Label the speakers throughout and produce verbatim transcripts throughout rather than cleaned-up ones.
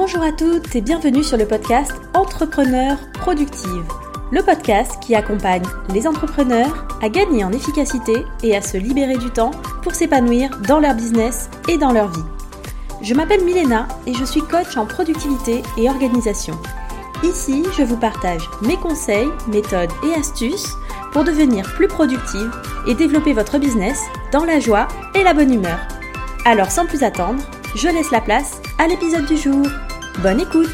Speaker 1: Bonjour à toutes et bienvenue sur le podcast Entrepreneurs Productives, le podcast qui accompagne les entrepreneurs à gagner en efficacité et à se libérer du temps pour s'épanouir dans leur business et dans leur vie. Je m'appelle Milena et je suis coach en productivité et organisation. Ici, je vous partage mes conseils, méthodes et astuces pour devenir plus productive et développer votre business dans la joie et la bonne humeur. Alors sans plus attendre, je laisse la place à l'épisode du jour. Bonne écoute!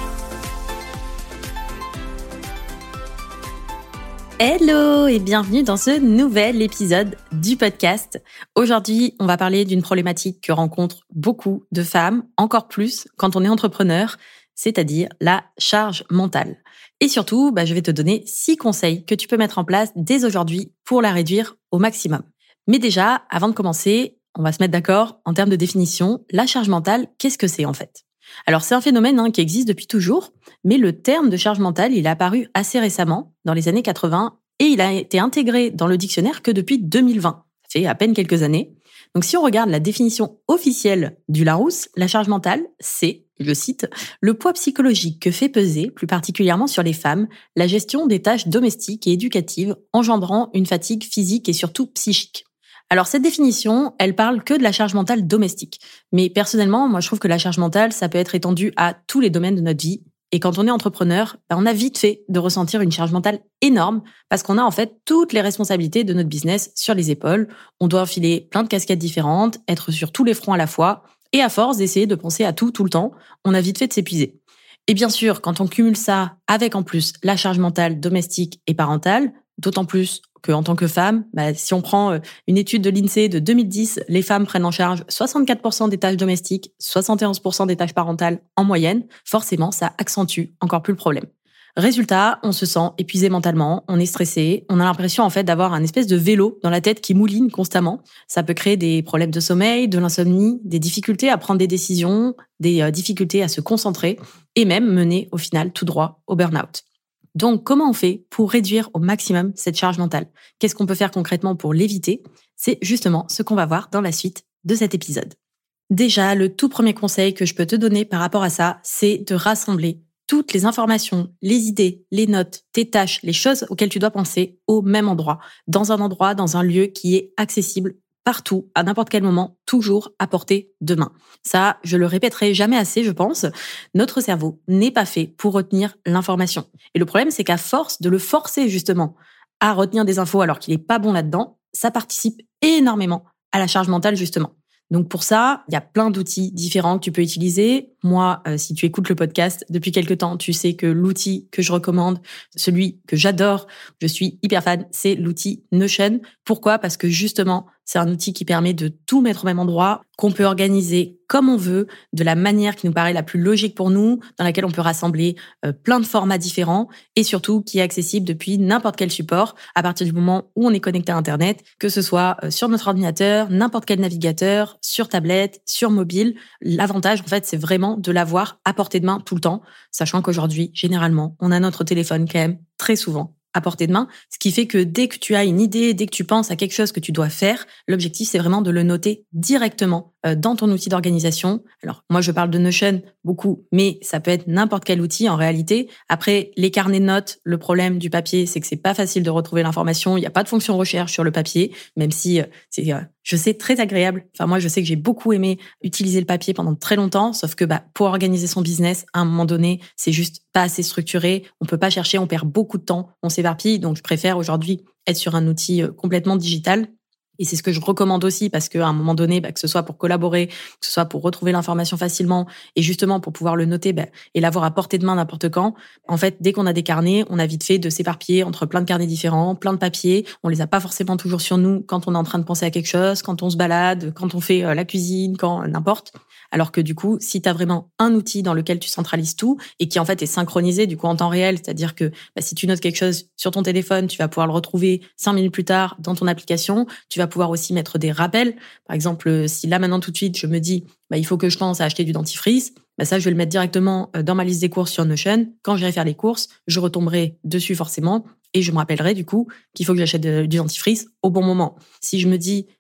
Speaker 1: Hello et bienvenue dans ce nouvel épisode du podcast. Aujourd'hui, on va parler d'une problématique que rencontrent beaucoup de femmes, encore plus quand on est entrepreneur, c'est-à-dire la charge mentale. Et surtout, bah, je vais te donner six conseils que tu peux mettre en place dès aujourd'hui pour la réduire au maximum. Mais déjà, avant de commencer, on va se mettre d'accord en termes de définition. La charge mentale, qu'est-ce que c'est en fait ? Alors, c'est un phénomène hein, qui existe depuis toujours, mais le terme de charge mentale, il est apparu assez récemment, dans les années quatre-vingts, et il a été intégré dans le dictionnaire que depuis deux mille vingt. Ça fait à peine quelques années. Donc, si on regarde la définition officielle du Larousse, la charge mentale, c'est, je cite, le poids psychologique que fait peser, plus particulièrement sur les femmes, la gestion des tâches domestiques et éducatives, engendrant une fatigue physique et surtout psychique. Alors, cette définition, elle parle que de la charge mentale domestique. Mais personnellement, moi, je trouve que la charge mentale, ça peut être étendu à tous les domaines de notre vie. Et quand on est entrepreneur, ben, on a vite fait de ressentir une charge mentale énorme parce qu'on a en fait toutes les responsabilités de notre business sur les épaules. On doit enfiler plein de casquettes différentes, être sur tous les fronts à la fois. Et à force d'essayer de penser à tout, tout le temps, on a vite fait de s'épuiser. Et bien sûr, quand on cumule ça avec en plus la charge mentale domestique et parentale, d'autant plus qu'en tant que femme, bah, si on prend une étude de l'INSEE de deux mille dix, les femmes prennent en charge soixante-quatre pour cent des tâches domestiques, soixante et onze pour cent des tâches parentales en moyenne, forcément, ça accentue encore plus le problème. Résultat, on se sent épuisé mentalement, on est stressé, on a l'impression en fait d'avoir un espèce de vélo dans la tête qui mouline constamment. Ça peut créer des problèmes de sommeil, de l'insomnie, des difficultés à prendre des décisions, des euh, difficultés à se concentrer et même mener au final tout droit au burn-out. Donc, comment on fait pour réduire au maximum cette charge mentale ? Qu'est-ce qu'on peut faire concrètement pour l'éviter ? C'est justement ce qu'on va voir dans la suite de cet épisode. Déjà, le tout premier conseil que je peux te donner par rapport à ça, c'est de rassembler toutes les informations, les idées, les notes, tes tâches, les choses auxquelles tu dois penser au même endroit, dans un endroit, dans un lieu qui est accessible partout, à n'importe quel moment, toujours à portée de main. Ça, je le répéterai jamais assez, je pense. Notre cerveau n'est pas fait pour retenir l'information. Et le problème, c'est qu'à force de le forcer justement à retenir des infos alors qu'il n'est pas bon là-dedans, ça participe énormément à la charge mentale justement. Donc pour ça, il y a plein d'outils différents que tu peux utiliser. Moi, euh, si tu écoutes le podcast depuis quelque temps, tu sais que l'outil que je recommande, celui que j'adore, je suis hyper fan, c'est l'outil Notion. Pourquoi ? Parce que justement, c'est un outil qui permet de tout mettre au même endroit, qu'on peut organiser comme on veut, de la manière qui nous paraît la plus logique pour nous, dans laquelle on peut rassembler euh, plein de formats différents et surtout qui est accessible depuis n'importe quel support à partir du moment où on est connecté à Internet, que ce soit euh, sur notre ordinateur, n'importe quel navigateur, sur tablette, sur mobile. L'avantage, en fait, c'est vraiment de l'avoir à portée de main tout le temps, sachant qu'aujourd'hui, généralement, on a notre téléphone quand même très souvent à portée de main, ce qui fait que dès que tu as une idée, dès que tu penses à quelque chose que tu dois faire, l'objectif, c'est vraiment de le noter directement dans ton outil d'organisation. Alors, moi, je parle de Notion beaucoup, mais ça peut être n'importe quel outil en réalité. Après, les carnets de notes, le problème du papier, c'est que c'est pas facile de retrouver l'information. Il n'y a pas de fonction recherche sur le papier, même si c'est, je sais, très agréable. Enfin, moi, je sais que j'ai beaucoup aimé utiliser le papier pendant très longtemps, sauf que bah, pour organiser son business, à un moment donné, c'est juste pas assez structuré. On peut pas chercher, on perd beaucoup de temps, on s'éparpille. Donc, je préfère aujourd'hui être sur un outil complètement digital. Et c'est ce que je recommande aussi parce qu'à un moment donné, bah, que ce soit pour collaborer, que ce soit pour retrouver l'information facilement et justement pour pouvoir le noter bah, et l'avoir à portée de main n'importe quand. En fait, dès qu'on a des carnets, on a vite fait de s'éparpiller entre plein de carnets différents, plein de papiers. On les a pas forcément toujours sur nous quand on est en train de penser à quelque chose, quand on se balade, quand on fait euh, la cuisine, quand euh, n'importe. Alors que du coup, si tu as vraiment un outil dans lequel tu centralises tout et qui en fait est synchronisé du coup en temps réel, c'est-à-dire que bah, si tu notes quelque chose sur ton téléphone, tu vas pouvoir le retrouver cinq minutes plus tard dans ton application. Tu vas pouvoir aussi mettre des rappels. Par exemple, si là maintenant tout de suite je me dis bah, il faut que je pense à acheter du dentifrice, bah, ça je vais le mettre directement dans ma liste des courses sur Notion. Quand j'irai faire les courses, je retomberai dessus forcément et je me rappellerai du coup qu'il faut que j'achète du dentifrice au bon moment. Si je me dis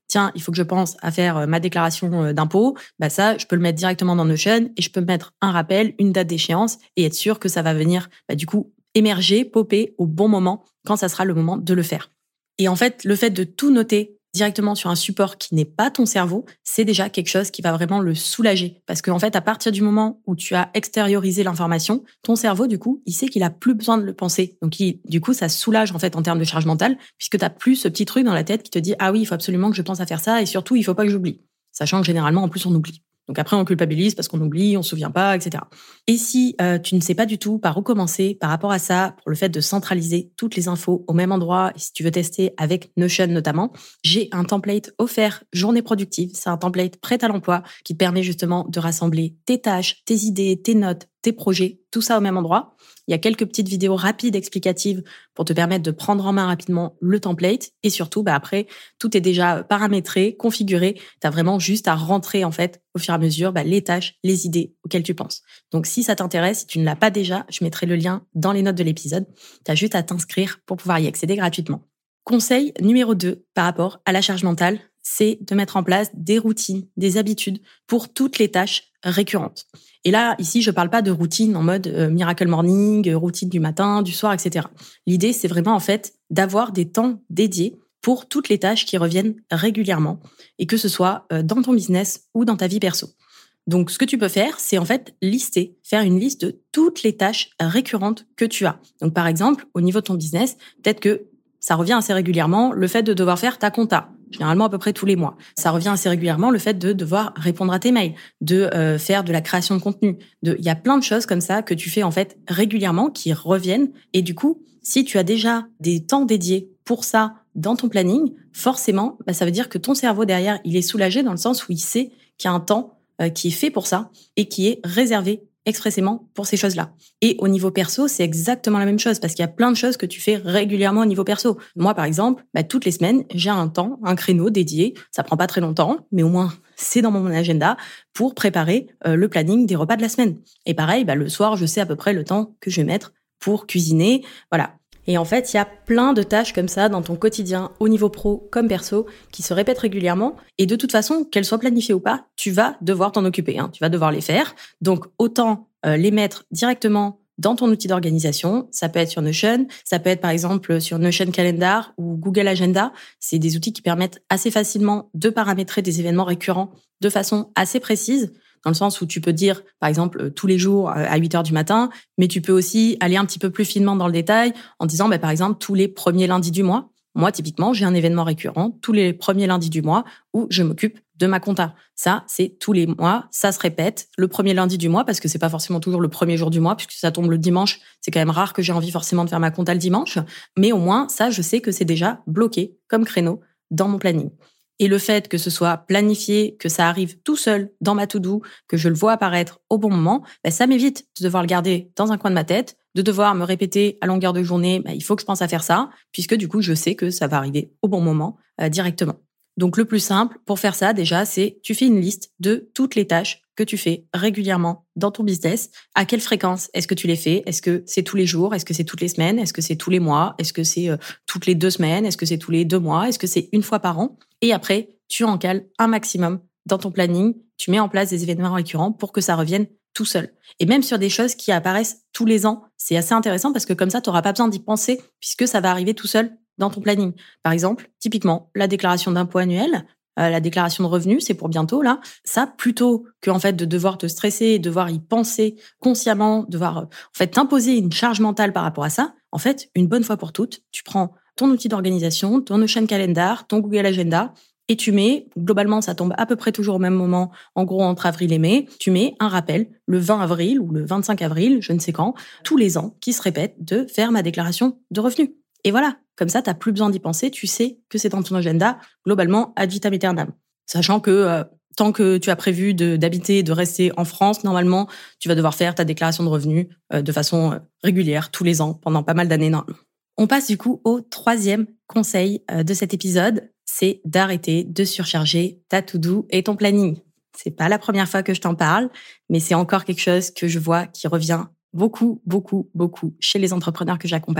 Speaker 1: tiens, il faut que je pense à faire ma déclaration d'impôt, bah ça, je peux le mettre directement dans Notion et je peux mettre un rappel, une date d'échéance et être sûr que ça va venir bah, du coup émerger, popper au bon moment quand ça sera le moment de le faire. Et en fait, le fait de tout noter directement sur un support qui n'est pas ton cerveau, c'est déjà quelque chose qui va vraiment le soulager. Parce qu'en fait, à partir du moment où tu as extériorisé l'information, ton cerveau, du coup, il sait qu'il a plus besoin de le penser. Donc, il, du coup, ça soulage en fait en termes de charge mentale, puisque tu n'as plus ce petit truc dans la tête qui te dit « Ah oui, il faut absolument que je pense à faire ça et surtout, il ne faut pas que j'oublie. » Sachant que généralement, en plus, on oublie. Donc après, on culpabilise parce qu'on oublie, on se souvient pas, et cetera. Et si euh, tu ne sais pas du tout par où commencer par rapport à ça, pour le fait de centraliser toutes les infos au même endroit, et si tu veux tester avec Notion notamment, j'ai un template offert Journée productive. C'est un template prêt à l'emploi qui te permet justement de rassembler tes tâches, tes idées, tes notes, tes projets, tout ça au même endroit. Il y a quelques petites vidéos rapides explicatives pour te permettre de prendre en main rapidement le template. Et surtout, bah après, tout est déjà paramétré, configuré. Tu as vraiment juste à rentrer en fait au fur et à mesure bah, les tâches, les idées auxquelles tu penses. Donc si ça t'intéresse, si tu ne l'as pas déjà, je mettrai le lien dans les notes de l'épisode. Tu as juste à t'inscrire pour pouvoir y accéder gratuitement. Conseil numéro deux par rapport à la charge mentale, c'est de mettre en place des routines, des habitudes pour toutes les tâches récurrentes. Et là, ici, je ne parle pas de routine en mode euh, Miracle Morning, euh, routine du matin, du soir, et cetera. L'idée, c'est vraiment en fait d'avoir des temps dédiés pour toutes les tâches qui reviennent régulièrement et que ce soit euh, dans ton business ou dans ta vie perso. Donc, ce que tu peux faire, c'est en fait lister, faire une liste de toutes les tâches récurrentes que tu as. Donc, par exemple, au niveau de ton business, peut-être que ça revient assez régulièrement le fait de devoir faire ta compta. Généralement à peu près tous les mois. Ça revient assez régulièrement le fait de devoir répondre à tes mails, de euh, faire de la création de contenu. De, il y a plein de choses comme ça que tu fais en fait régulièrement qui reviennent. Et du coup, si tu as déjà des temps dédiés pour ça dans ton planning, forcément, bah, ça veut dire que ton cerveau derrière, il est soulagé dans le sens où il sait qu'il y a un temps euh, qui est fait pour ça et qui est réservé expressément pour ces choses-là. Et au niveau perso, c'est exactement la même chose parce qu'il y a plein de choses que tu fais régulièrement au niveau perso. Moi, par exemple, bah, toutes les semaines, j'ai un temps, un créneau dédié. Ça prend pas très longtemps, mais au moins, c'est dans mon agenda pour préparer euh, le planning des repas de la semaine. Et pareil, bah, le soir, je sais à peu près le temps que je vais mettre pour cuisiner. Voilà. Et en fait, il y a plein de tâches comme ça dans ton quotidien, au niveau pro comme perso, qui se répètent régulièrement. Et de toute façon, qu'elles soient planifiées ou pas, tu vas devoir t'en occuper. Hein. Tu vas devoir les faire. Donc, autant euh, les mettre directement dans ton outil d'organisation. Ça peut être sur Notion. Ça peut être, par exemple, sur Notion Calendar ou Google Agenda. C'est des outils qui permettent assez facilement de paramétrer des événements récurrents de façon assez précise. Dans le sens où tu peux dire, par exemple, tous les jours à huit heures du matin, mais tu peux aussi aller un petit peu plus finement dans le détail en disant, bah, par exemple, tous les premiers lundis du mois. Moi, typiquement, j'ai un événement récurrent tous les premiers lundis du mois où je m'occupe de ma compta. Ça, c'est tous les mois, ça se répète le premier lundi du mois parce que c'est pas forcément toujours le premier jour du mois puisque ça tombe le dimanche. C'est quand même rare que j'ai envie forcément de faire ma compta le dimanche, mais au moins, ça, je sais que c'est déjà bloqué comme créneau dans mon planning. Et le fait que ce soit planifié, que ça arrive tout seul dans ma to-do, que je le vois apparaître au bon moment, ben ça m'évite de devoir le garder dans un coin de ma tête, de devoir me répéter à longueur de journée, ben il faut que je pense à faire ça, puisque du coup, je sais que ça va arriver au bon moment euh, directement. Donc, le plus simple pour faire ça, déjà, c'est tu fais une liste de toutes les tâches que tu fais régulièrement dans ton business. À quelle fréquence est-ce que tu les fais? Est-ce que c'est tous les jours? Est-ce que c'est toutes les semaines? Est-ce que c'est tous les mois? Est-ce que c'est euh, toutes les deux semaines? Est-ce que c'est tous les deux mois? Est-ce que c'est une fois par an? Et après, tu en cales un maximum dans ton planning. Tu mets en place des événements récurrents pour que ça revienne tout seul. Et même sur des choses qui apparaissent tous les ans, c'est assez intéressant parce que comme ça, tu n'auras pas besoin d'y penser puisque ça va arriver tout seul dans ton planning. Par exemple, typiquement, la déclaration d'impôt annuel, euh, la déclaration de revenus, c'est pour bientôt, là. Ça, plutôt que, en fait, de devoir te stresser et devoir y penser consciemment, devoir, euh, en fait, t'imposer une charge mentale par rapport à ça, en fait, une bonne fois pour toutes, tu prends ton outil d'organisation, ton Notion Calendar, ton Google Agenda, et tu mets, globalement, ça tombe à peu près toujours au même moment, en gros entre avril et mai, tu mets un rappel le vingt avril ou le vingt-cinq avril, je ne sais quand, tous les ans, qui se répète de faire ma déclaration de revenus. Et voilà, comme ça, tu n'as plus besoin d'y penser, tu sais que c'est dans ton agenda, globalement, ad vitam aeternam. Sachant que euh, tant que tu as prévu de, d'habiter, de rester en France, normalement, tu vas devoir faire ta déclaration de revenus euh, de façon euh, régulière, tous les ans, pendant pas mal d'années. Non. On passe du coup au troisième conseil euh, de cet épisode, c'est d'arrêter de surcharger ta to-do et ton planning. C'est pas la première fois que je t'en parle, mais c'est encore quelque chose que je vois qui revient beaucoup, beaucoup, beaucoup chez les entrepreneurs que j'accompagne.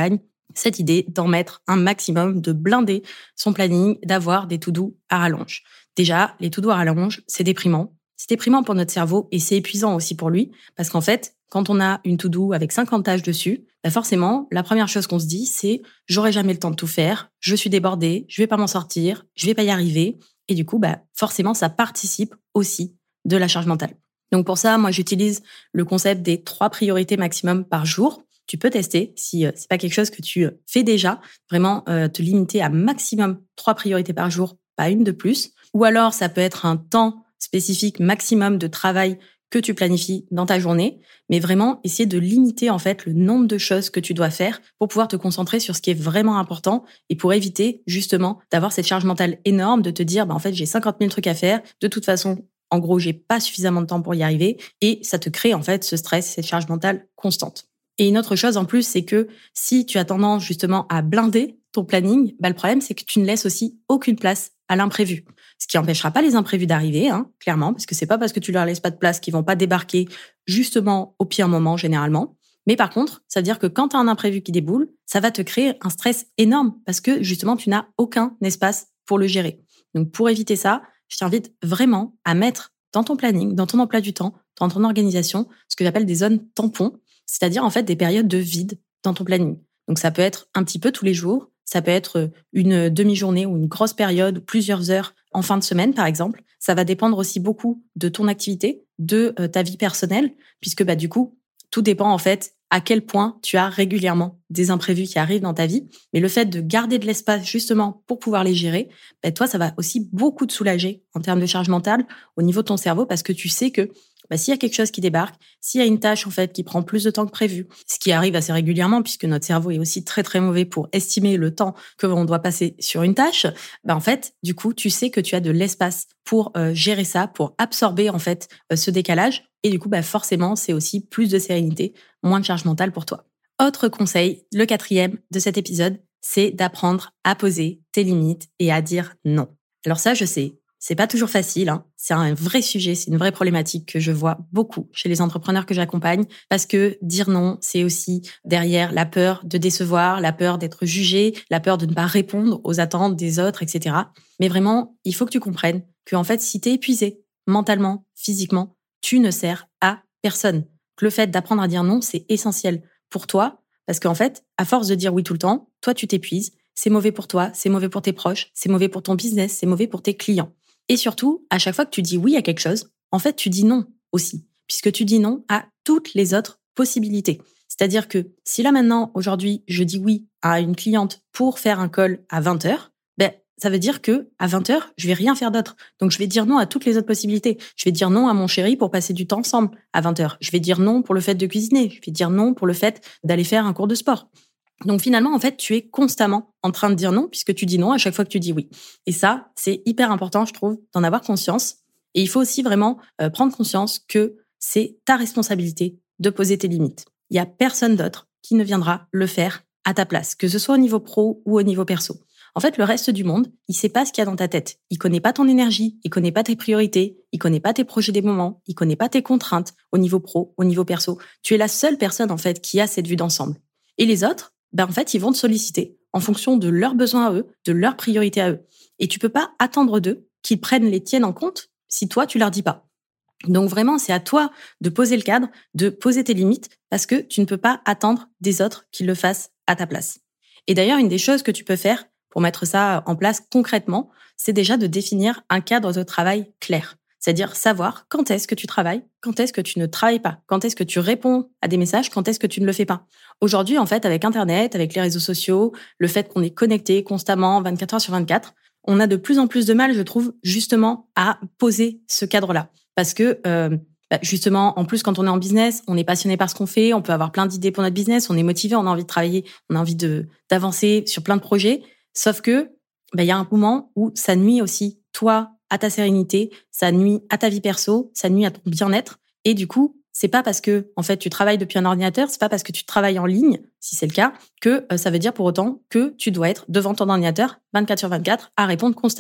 Speaker 1: cette idée d'en mettre un maximum, de blinder son planning, d'avoir des to-do à rallonge. Déjà, les to-do à rallonge, c'est déprimant. C'est déprimant pour notre cerveau et c'est épuisant aussi pour lui parce qu'en fait, quand on a une to-do avec cinquante tâches dessus, bah forcément, la première chose qu'on se dit, c'est « j'aurai jamais le temps de tout faire, je suis débordée, je vais pas m'en sortir, je vais pas y arriver ». Et du coup, bah forcément, ça participe aussi de la charge mentale. Donc pour ça, moi, j'utilise le concept des trois priorités maximum par jour. Tu peux tester si euh, c'est pas quelque chose que tu euh, fais déjà, vraiment euh, te limiter à maximum trois priorités par jour, pas une de plus. Ou alors, ça peut être un temps spécifique maximum de travail que tu planifies dans ta journée, mais vraiment essayer de limiter en fait le nombre de choses que tu dois faire pour pouvoir te concentrer sur ce qui est vraiment important et pour éviter justement d'avoir cette charge mentale énorme de te dire bah en fait j'ai cinquante mille trucs à faire, de toute façon en gros j'ai pas suffisamment de temps pour y arriver et ça te crée en fait ce stress, cette charge mentale constante. Et une autre chose en plus, c'est que si tu as tendance justement à blinder ton planning, bah le problème c'est que tu ne laisses aussi aucune place à l'imprévu. Ce qui n'empêchera pas les imprévus d'arriver, hein, clairement, parce que c'est pas parce que tu leur laisses pas de place qu'ils vont pas débarquer justement au pire moment généralement. Mais par contre, ça veut dire que quand tu as un imprévu qui déboule, ça va te créer un stress énorme parce que justement tu n'as aucun espace pour le gérer. Donc pour éviter ça, je t'invite vraiment à mettre dans ton planning, dans ton emploi du temps, dans ton organisation, ce que j'appelle des zones tampons, c'est-à-dire en fait des périodes de vide dans ton planning. Donc ça peut être un petit peu tous les jours, ça peut être une demi-journée ou une grosse période, plusieurs heures en fin de semaine par exemple. Ça va dépendre aussi beaucoup de ton activité, de ta vie personnelle, puisque bah du coup, tout dépend en fait à quel point tu as régulièrement des imprévus qui arrivent dans ta vie. Mais le fait de garder de l'espace justement pour pouvoir les gérer, bah toi, ça va aussi beaucoup te soulager en termes de charge mentale au niveau de ton cerveau parce que tu sais que bah, s'il y a quelque chose qui débarque, s'il y a une tâche en fait qui prend plus de temps que prévu, ce qui arrive assez régulièrement puisque notre cerveau est aussi très très mauvais pour estimer le temps que l'on doit passer sur une tâche, bah en fait, du coup, tu sais que tu as de l'espace pour euh, gérer ça, pour absorber en fait euh, ce décalage et du coup, bah forcément, c'est aussi plus de sérénité, moins de charge mentale pour toi. Autre conseil, le quatrième de cet épisode, c'est d'apprendre à poser tes limites et à dire non. Alors ça, je sais, c'est pas toujours facile, hein. C'est un vrai sujet, c'est une vraie problématique que je vois beaucoup chez les entrepreneurs que j'accompagne parce que dire non, c'est aussi derrière la peur de décevoir, la peur d'être jugé, la peur de ne pas répondre aux attentes des autres, et cetera. Mais vraiment, il faut que tu comprennes que en fait, si t'es épuisé mentalement, physiquement, tu ne sers à personne. Que le fait d'apprendre à dire non, c'est essentiel pour toi parce qu'en fait, à force de dire oui tout le temps, toi, tu t'épuises. C'est mauvais pour toi, c'est mauvais pour tes proches, c'est mauvais pour ton business, c'est mauvais pour tes clients. Et surtout, à chaque fois que tu dis oui à quelque chose, en fait, tu dis non aussi, puisque tu dis non à toutes les autres possibilités. C'est-à-dire que si là maintenant, aujourd'hui, je dis oui à une cliente pour faire un call à vingt heures, ben, ça veut dire que à vingt heures, je vais rien faire d'autre. Donc, je vais dire non à toutes les autres possibilités. Je vais dire non à mon chéri pour passer du temps ensemble à vingt heures. Je vais dire non pour le fait de cuisiner. Je vais dire non pour le fait d'aller faire un cours de sport. Donc finalement, en fait, tu es constamment en train de dire non puisque tu dis non à chaque fois que tu dis oui. Et ça, c'est hyper important, je trouve, d'en avoir conscience. Et il faut aussi vraiment euh, prendre conscience que c'est ta responsabilité de poser tes limites. Il n'y a personne d'autre qui ne viendra le faire à ta place, que ce soit au niveau pro ou au niveau perso. En fait, le reste du monde, il sait pas ce qu'il y a dans ta tête. Il connaît pas ton énergie, il connaît pas tes priorités, il connaît pas tes projets des moments, il connaît pas tes contraintes au niveau pro, au niveau perso. Tu es la seule personne, en fait, qui a cette vue d'ensemble. Et les autres, ben en fait, ils vont te solliciter en fonction de leurs besoins à eux, de leurs priorités à eux. Et tu peux pas attendre d'eux qu'ils prennent les tiennes en compte si toi, tu leur dis pas. Donc vraiment, c'est à toi de poser le cadre, de poser tes limites, parce que tu ne peux pas attendre des autres qu'ils le fassent à ta place. Et d'ailleurs, une des choses que tu peux faire pour mettre ça en place concrètement, c'est déjà de définir un cadre de travail clair. C'est-à-dire savoir quand est-ce que tu travailles, quand est-ce que tu ne travailles pas, quand est-ce que tu réponds à des messages, quand est-ce que tu ne le fais pas. Aujourd'hui, en fait, avec Internet, avec les réseaux sociaux, le fait qu'on est connecté constamment vingt-quatre heures sur vingt-quatre, on a de plus en plus de mal, je trouve, justement, à poser ce cadre-là. Parce que, euh, bah, justement, en plus, quand on est en business, on est passionné par ce qu'on fait, on peut avoir plein d'idées pour notre business, on est motivé, on a envie de travailler, on a envie de d'avancer sur plein de projets. Sauf que, bah, il y a un moment où ça nuit aussi, toi, à ta sérénité, ça nuit à ta vie perso, ça nuit à ton bien-être. Et du coup, c'est pas parce que, en fait, tu travailles depuis un ordinateur, c'est pas parce que tu travailles en ligne, si c'est le cas, que euh, ça veut dire pour autant que tu dois être devant ton ordinateur vingt-quatre sur vingt-quatre à répondre constamment.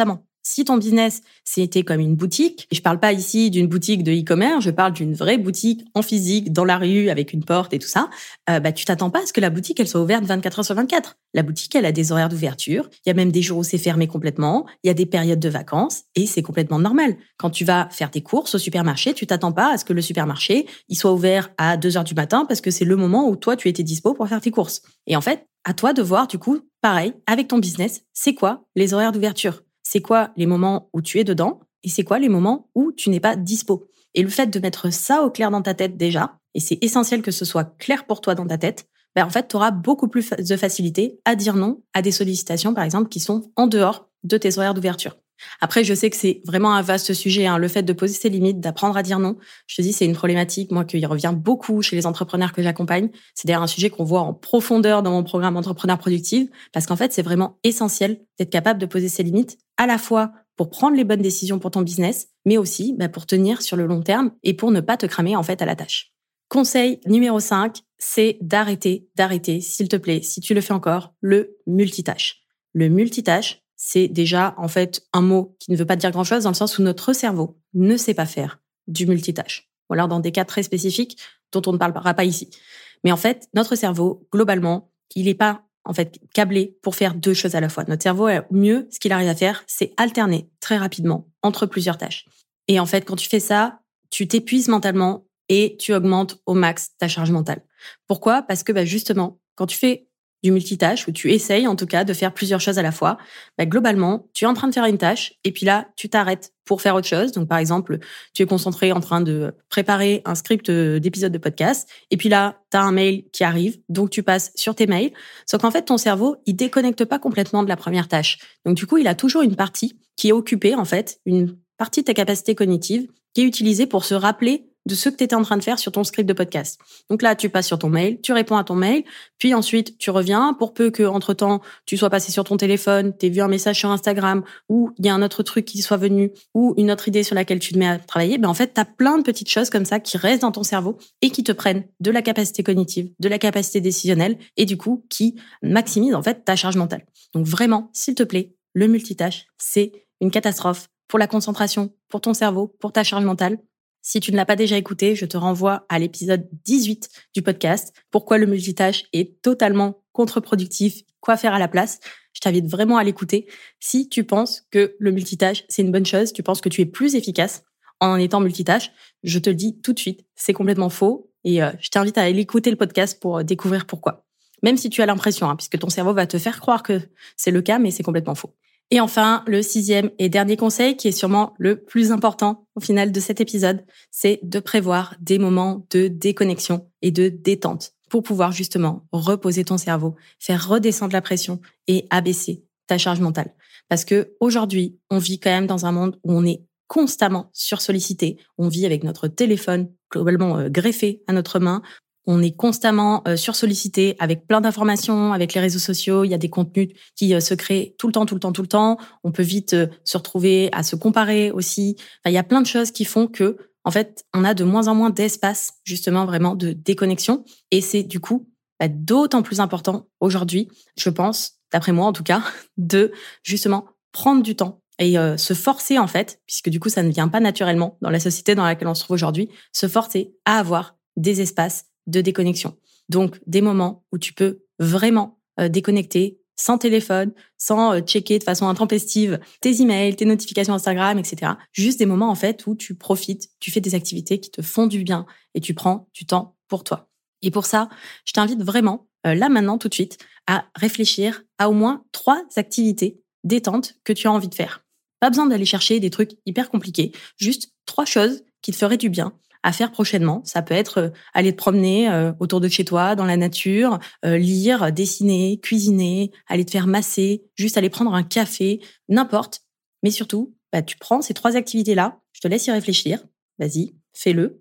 Speaker 1: Si ton business, c'était comme une boutique, et je parle pas ici d'une boutique de e-commerce, je parle d'une vraie boutique en physique, dans la rue, avec une porte et tout ça, euh, bah, tu t'attends pas à ce que la boutique, elle soit ouverte vingt-quatre heures sur vingt-quatre. La boutique, elle a des horaires d'ouverture. Il y a même des jours où c'est fermé complètement. Il y a des périodes de vacances et c'est complètement normal. Quand tu vas faire tes courses au supermarché, tu t'attends pas à ce que le supermarché, il soit ouvert à deux heures du matin parce que c'est le moment où toi, tu étais dispo pour faire tes courses. Et en fait, à toi de voir, du coup, pareil, avec ton business, c'est quoi les horaires d'ouverture? C'est quoi les moments où tu es dedans et c'est quoi les moments où tu n'es pas dispo. Et le fait de mettre ça au clair dans ta tête déjà, et c'est essentiel que ce soit clair pour toi dans ta tête, ben en fait, tu auras beaucoup plus de facilité à dire non à des sollicitations, par exemple, qui sont en dehors de tes horaires d'ouverture. Après, je sais que c'est vraiment un vaste sujet, hein, le fait de poser ses limites, d'apprendre à dire non. Je te dis, c'est une problématique, moi, qui revient beaucoup chez les entrepreneurs que j'accompagne. C'est d'ailleurs un sujet qu'on voit en profondeur dans mon programme Entrepreneur Productive, parce qu'en fait, c'est vraiment essentiel d'être capable de poser ses limites, à la fois pour prendre les bonnes décisions pour ton business, mais aussi bah, pour tenir sur le long terme et pour ne pas te cramer en fait à la tâche. Conseil numéro cinq, c'est d'arrêter, d'arrêter, s'il te plaît, si tu le fais encore, le multitâche. Le multitâche, c'est déjà en fait un mot qui ne veut pas dire grand-chose dans le sens où notre cerveau ne sait pas faire du multitâche. Ou alors dans des cas très spécifiques dont on ne parlera pas ici. Mais en fait, notre cerveau, globalement, il n'est pas en fait câblé pour faire deux choses à la fois. Notre cerveau, mieux, ce qu'il arrive à faire, c'est alterner très rapidement entre plusieurs tâches. Et en fait, quand tu fais ça, tu t'épuises mentalement et tu augmentes au max ta charge mentale. Pourquoi ? Parce que bah, justement, quand tu fais du multitâche, où tu essayes en tout cas de faire plusieurs choses à la fois, bah, globalement, tu es en train de faire une tâche et puis là, tu t'arrêtes pour faire autre chose. Donc par exemple, tu es concentré en train de préparer un script d'épisode de podcast et puis là, tu as un mail qui arrive, donc tu passes sur tes mails. Sauf qu'en fait, ton cerveau, il déconnecte pas complètement de la première tâche. Donc du coup, il a toujours une partie qui est occupée en fait, une partie de ta capacité cognitive qui est utilisée pour se rappeler de ce que tu étais en train de faire sur ton script de podcast. Donc là, tu passes sur ton mail, tu réponds à ton mail, puis ensuite, tu reviens. Pour peu que, entre-temps, tu sois passé sur ton téléphone, tu aies vu un message sur Instagram, ou il y a un autre truc qui soit venu, ou une autre idée sur laquelle tu te mets à travailler, ben en fait, tu as plein de petites choses comme ça qui restent dans ton cerveau et qui te prennent de la capacité cognitive, de la capacité décisionnelle, et du coup, qui maximisent en fait ta charge mentale. Donc vraiment, s'il te plaît, le multitâche, c'est une catastrophe pour la concentration, pour ton cerveau, pour ta charge mentale. Si tu ne l'as pas déjà écouté, je te renvoie à l'épisode dix-huit du podcast. Pourquoi le multitâche est totalement contre-productif, quoi faire à la place. Je t'invite vraiment à l'écouter. Si tu penses que le multitâche, c'est une bonne chose, tu penses que tu es plus efficace en étant multitâche, je te le dis tout de suite, c'est complètement faux. Et euh, je t'invite à aller écouter le podcast pour découvrir pourquoi. Même si tu as l'impression, hein, puisque ton cerveau va te faire croire que c'est le cas, mais c'est complètement faux. Et enfin, le sixième et dernier conseil, qui est sûrement le plus important au final de cet épisode, c'est de prévoir des moments de déconnexion et de détente pour pouvoir justement reposer ton cerveau, faire redescendre la pression et abaisser ta charge mentale. Parce que aujourd'hui, on vit quand même dans un monde où on est constamment sursollicité. On vit avec notre téléphone globalement euh, greffé à notre main. On est constamment euh, sursollicité avec plein d'informations, avec les réseaux sociaux. Il y a des contenus qui euh, se créent tout le temps, tout le temps, tout le temps. On peut vite euh, se retrouver à se comparer aussi. Enfin, il y a plein de choses qui font que, en fait, on a de moins en moins d'espace, justement, vraiment de déconnexion. Et c'est du coup bah, d'autant plus important aujourd'hui, je pense, d'après moi en tout cas, de justement prendre du temps et euh, se forcer en fait, puisque du coup ça ne vient pas naturellement dans la société dans laquelle on se trouve aujourd'hui, se forcer à avoir des espaces de déconnexion. Donc, des moments où tu peux vraiment euh, déconnecter sans téléphone, sans euh, checker de façon intempestive tes emails, tes notifications Instagram, et cetera. Juste des moments, en fait, où tu profites, tu fais des activités qui te font du bien et tu prends du temps pour toi. Et pour ça, je t'invite vraiment, euh, là, maintenant, tout de suite, à réfléchir à au moins trois activités détentes que tu as envie de faire. Pas besoin d'aller chercher des trucs hyper compliqués, juste trois choses qui te feraient du bien à faire prochainement. Ça peut être euh, aller te promener euh, autour de chez toi, dans la nature, euh, lire, dessiner, cuisiner, aller te faire masser, juste aller prendre un café, n'importe. Mais surtout, bah, tu prends ces trois activités-là, je te laisse y réfléchir. Vas-y, fais-le.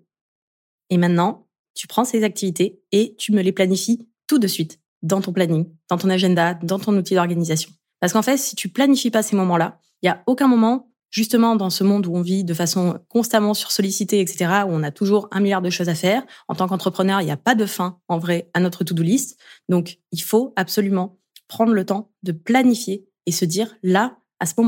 Speaker 1: Et maintenant, tu prends ces activités et tu me les planifies tout de suite dans ton planning, dans ton agenda, dans ton outil d'organisation. Parce qu'en fait, si tu planifies pas ces moments-là, il y a aucun moment, justement dans ce monde où on vit de façon constamment sursollicitée, et cetera, où on a toujours un milliard de choses à faire. En tant qu'entrepreneur, il n'y a pas de fin, en vrai, à notre to-do list. Donc, il faut absolument prendre le temps de planifier et se dire, là, à ce moment-là,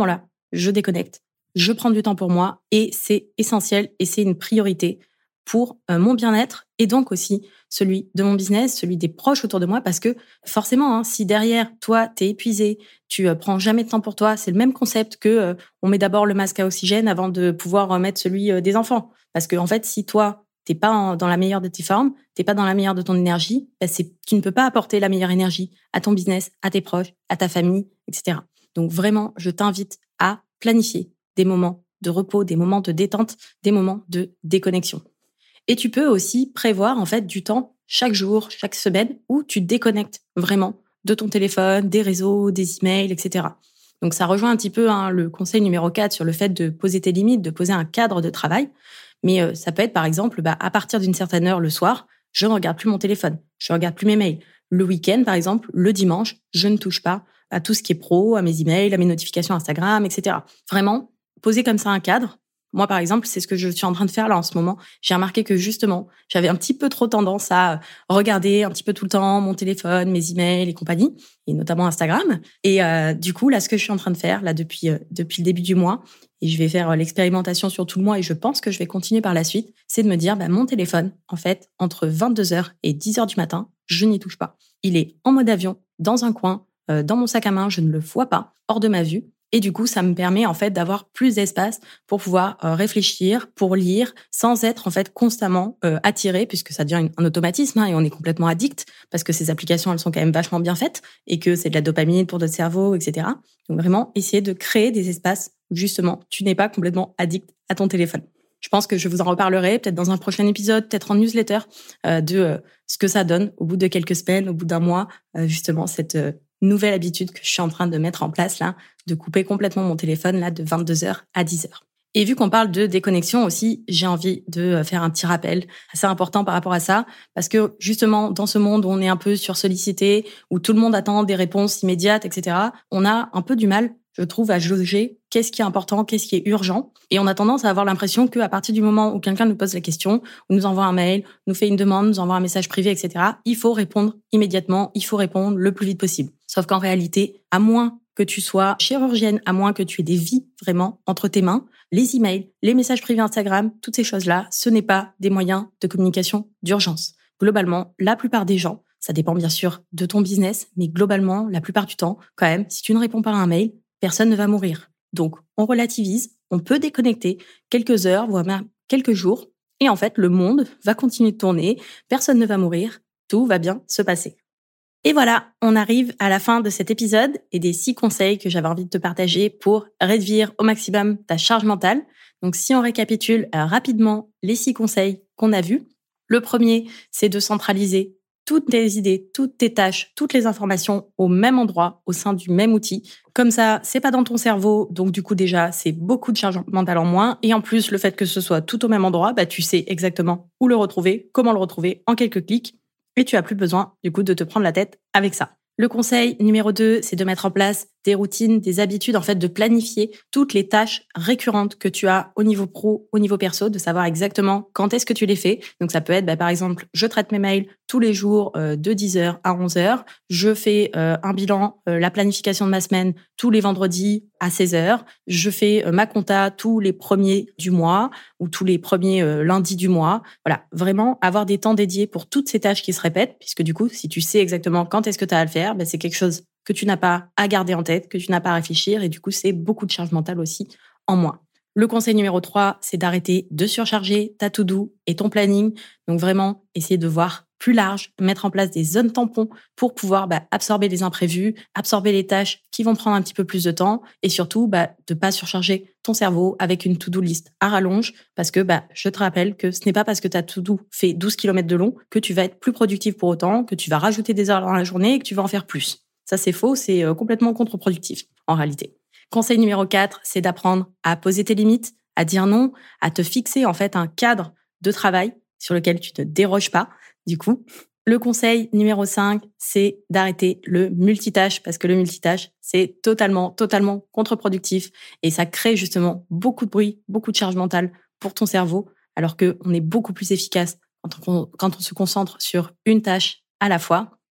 Speaker 1: je déconnecte, je prends du temps pour moi et c'est essentiel et c'est une priorité pour euh, mon bien-être et donc aussi celui de mon business, celui des proches autour de moi parce que forcément, hein, si derrière toi, t'es épuisé, tu euh, prends jamais de temps pour toi, c'est le même concept que euh, on met d'abord le masque à oxygène avant de pouvoir euh, mettre celui euh, des enfants. Parce que en fait, si toi, t'es pas en, dans la meilleure de tes formes, t'es pas dans la meilleure de ton énergie, bah c'est, tu ne peux pas apporter la meilleure énergie à ton business, à tes proches, à ta famille, et cetera. Donc vraiment, je t'invite à planifier des moments de repos, des moments de détente, des moments de déconnexion. Et tu peux aussi prévoir en fait du temps chaque jour, chaque semaine où tu te déconnectes vraiment de ton téléphone, des réseaux, des emails, et cetera. Donc ça rejoint un petit peu hein, le conseil numéro quatre sur le fait de poser tes limites, de poser un cadre de travail. Mais euh, ça peut être par exemple, bah, à partir d'une certaine heure le soir, je ne regarde plus mon téléphone, je ne regarde plus mes mails. Le week-end par exemple, le dimanche, je ne touche pas à tout ce qui est pro, à mes emails, à mes notifications Instagram, et cetera. Vraiment, poser comme ça un cadre. Moi, par exemple, c'est ce que je suis en train de faire là en ce moment. J'ai remarqué que justement, j'avais un petit peu trop tendance à regarder un petit peu tout le temps mon téléphone, mes emails et compagnie, et notamment Instagram. Et euh, du coup, là, ce que je suis en train de faire là depuis euh, depuis le début du mois, et je vais faire l'expérimentation sur tout le mois, et je pense que je vais continuer par la suite, c'est de me dire, bah, mon téléphone, en fait, entre vingt-deux heures et dix heures du matin, je n'y touche pas. Il est en mode avion, dans un coin, euh, dans mon sac à main, je ne le vois pas, hors de ma vue. Et du coup, ça me permet en fait d'avoir plus d'espace pour pouvoir euh, réfléchir, pour lire, sans être en fait constamment euh, attiré, puisque ça devient une, un automatisme hein, et on est complètement addict parce que ces applications elles sont quand même vachement bien faites et que c'est de la dopamine pour notre cerveau, et cetera. Donc vraiment essayer de créer des espaces où justement tu n'es pas complètement addict à ton téléphone. Je pense que je vous en reparlerai peut-être dans un prochain épisode, peut-être en newsletter, euh, de euh, ce que ça donne au bout de quelques semaines, au bout d'un mois, euh, justement cette euh, nouvelle habitude que je suis en train de mettre en place là, de couper complètement mon téléphone là de vingt-deux heures à dix heures. Et vu qu'on parle de déconnexion aussi, j'ai envie de faire un petit rappel assez important par rapport à ça, parce que justement, dans ce monde où on est un peu sursollicité, où tout le monde attend des réponses immédiates, et cetera, on a un peu du mal, je trouve, à jauger qu'est-ce qui est important, qu'est-ce qui est urgent. Et on a tendance à avoir l'impression qu'à partir du moment où quelqu'un nous pose la question, ou nous envoie un mail, nous fait une demande, nous envoie un message privé, et cetera, il faut répondre immédiatement, il faut répondre le plus vite possible. Sauf qu'en réalité, à moins que tu sois chirurgienne, à moins que tu aies des vies vraiment entre tes mains, les emails, les messages privés Instagram, toutes ces choses-là, ce n'est pas des moyens de communication d'urgence. Globalement, la plupart des gens, ça dépend bien sûr de ton business, mais globalement, la plupart du temps, quand même, si tu ne réponds pas à un mail, personne ne va mourir. Donc, on relativise, on peut déconnecter quelques heures, voire même quelques jours, et en fait, le monde va continuer de tourner, personne ne va mourir, tout va bien se passer. Et voilà, on arrive à la fin de cet épisode et des six conseils que j'avais envie de te partager pour réduire au maximum ta charge mentale. Donc, si on récapitule euh, rapidement les six conseils qu'on a vus, le premier, c'est de centraliser toutes tes idées, toutes tes tâches, toutes les informations au même endroit, au sein du même outil. Comme ça, c'est pas dans ton cerveau, donc du coup déjà, c'est beaucoup de charge mentale en moins. Et en plus, le fait que ce soit tout au même endroit, bah, tu sais exactement où le retrouver, comment le retrouver en quelques clics. Et tu as plus besoin, du coup, de te prendre la tête avec ça. Le conseil numéro deux, c'est de mettre en place des routines, des habitudes, en fait, de planifier toutes les tâches récurrentes que tu as au niveau pro, au niveau perso, de savoir exactement quand est-ce que tu les fais. Donc, ça peut être, bah, par exemple, je traite mes mails tous les jours euh, de dix heures à onze heures. Je fais euh, un bilan, euh, la planification de ma semaine tous les vendredis à seize heures. Je fais euh, ma compta tous les premiers du mois ou tous les premiers euh, lundis du mois. Voilà, vraiment avoir des temps dédiés pour toutes ces tâches qui se répètent, puisque du coup, si tu sais exactement quand est-ce que tu as à le faire, bah, c'est quelque chose que tu n'as pas à garder en tête, que tu n'as pas à réfléchir, et du coup, c'est beaucoup de charge mentale aussi en moins. Le conseil numéro trois, c'est d'arrêter de surcharger ta to-do et ton planning. Donc vraiment, essayer de voir plus large, mettre en place des zones tampons pour pouvoir bah, absorber les imprévus, absorber les tâches qui vont prendre un petit peu plus de temps, et surtout bah, de pas surcharger ton cerveau avec une to-do list à rallonge, parce que bah, je te rappelle que ce n'est pas parce que ta to-do fait douze kilomètres de long que tu vas être plus productif pour autant, que tu vas rajouter des heures dans la journée et que tu vas en faire plus. Ça, c'est faux, c'est complètement contre-productif en réalité. Conseil numéro quatre, c'est d'apprendre à poser tes limites, à dire non, à te fixer en fait un cadre de travail sur lequel tu ne déroges pas. Du coup, le conseil numéro cinq, c'est d'arrêter le multitâche, parce que le multitâche, c'est totalement, totalement contre-productif et ça crée justement beaucoup de bruit, beaucoup de charge mentale pour ton cerveau, alors qu'on est beaucoup plus efficace quand on, quand on se concentre sur une tâche à la fois.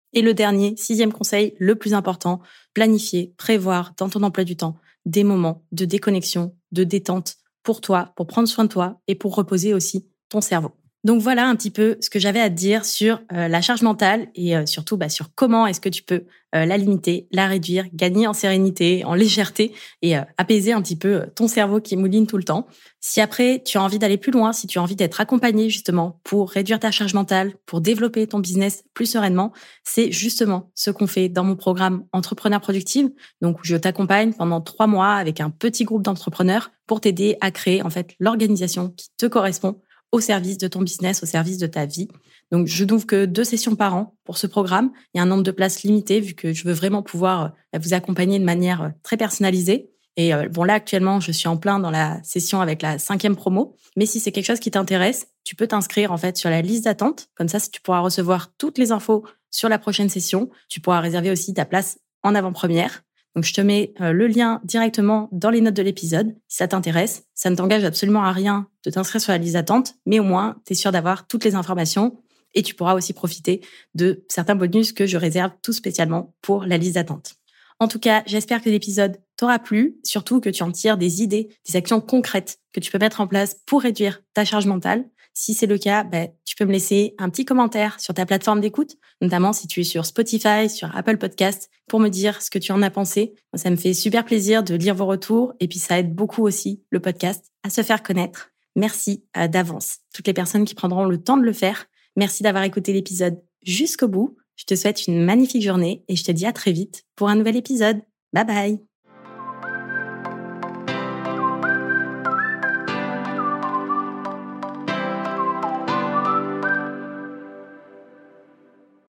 Speaker 1: Et le dernier, sixième conseil, le plus important, planifier, prévoir dans ton emploi du temps des moments de déconnexion, de détente pour toi, pour prendre soin de toi et pour reposer aussi ton cerveau. Donc voilà un petit peu ce que j'avais à te dire sur euh, la charge mentale et euh, surtout bah, sur comment est-ce que tu peux euh, la limiter, la réduire, gagner en sérénité, en légèreté et euh, apaiser un petit peu ton cerveau qui mouline tout le temps. Si après tu as envie d'aller plus loin, si tu as envie d'être accompagné justement pour réduire ta charge mentale, pour développer ton business plus sereinement, c'est justement ce qu'on fait dans mon programme Entrepreneur Productive. Donc je t'accompagne pendant trois mois avec un petit groupe d'entrepreneurs pour t'aider à créer en fait l'organisation qui te correspond au service de ton business, au service de ta vie. Donc, je n'ouvre que deux sessions par an pour ce programme. Il y a un nombre de places limité vu que je veux vraiment pouvoir vous accompagner de manière très personnalisée. Et bon, là, actuellement, je suis en plein dans la session avec la cinquième promo. Mais si c'est quelque chose qui t'intéresse, tu peux t'inscrire en fait sur la liste d'attente. Comme ça, tu pourras recevoir toutes les infos sur la prochaine session. Tu pourras réserver aussi ta place en avant-première. Donc, je te mets euh, le lien directement dans les notes de l'épisode. Si ça t'intéresse, ça ne t'engage absolument à rien de t'inscrire sur la liste d'attente, mais au moins, tu es sûr d'avoir toutes les informations et tu pourras aussi profiter de certains bonus que je réserve tout spécialement pour la liste d'attente. En tout cas, j'espère que l'épisode t'aura plu, surtout que tu en tires des idées, des actions concrètes que tu peux mettre en place pour réduire ta charge mentale. Si c'est le cas, ben, tu peux me laisser un petit commentaire sur ta plateforme d'écoute, notamment si tu es sur Spotify, sur Apple Podcast, pour me dire ce que tu en as pensé. Moi, ça me fait super plaisir de lire vos retours et puis ça aide beaucoup aussi le podcast à se faire connaître. Merci d'avance, toutes les personnes qui prendront le temps de le faire. Merci d'avoir écouté l'épisode jusqu'au bout. Je te souhaite une magnifique journée et je te dis à très vite pour un nouvel épisode. Bye bye!